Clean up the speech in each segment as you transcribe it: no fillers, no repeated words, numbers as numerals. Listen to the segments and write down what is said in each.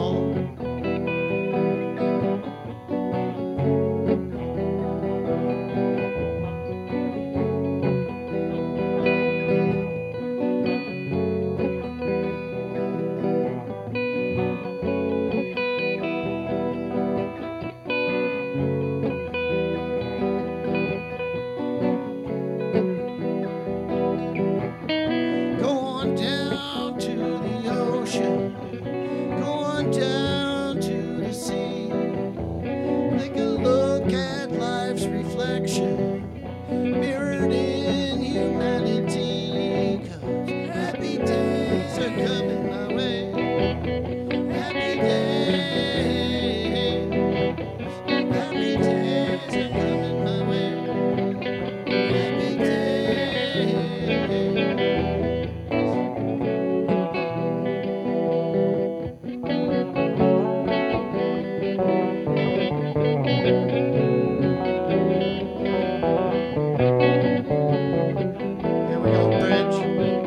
fall. Go on down to the ocean, go on down to the sea. Take a look at life's reflection, mirrored in humanity. 'Cause happy days are coming my way. Happy days, happy days are coming my way. Happy days. Here we go, bridge.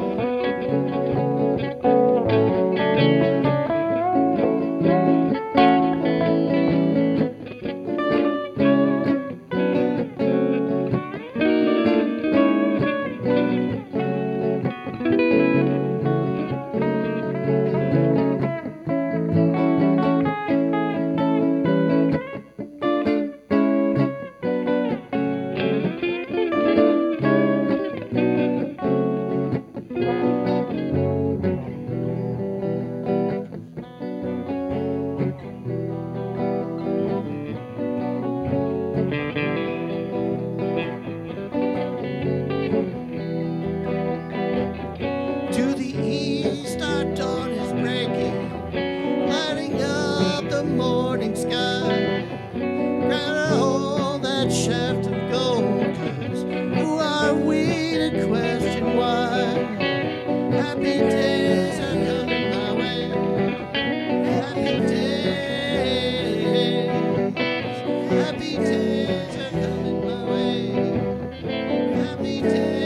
To the east, our dawn is breaking, lighting up the morning sky. Grab a hold that shaft of gold, 'cause who are we to question why? Happy days are coming my way. Happy days, happy days are coming my way. Happy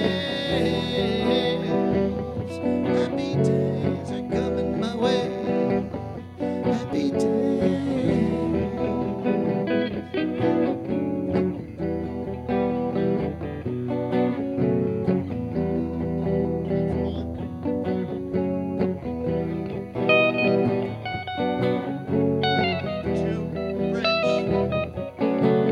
days, happy days are coming my way. Happy days. To bridge.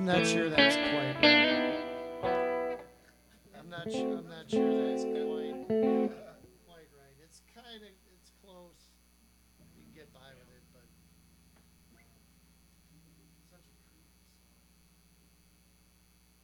not sure that's quite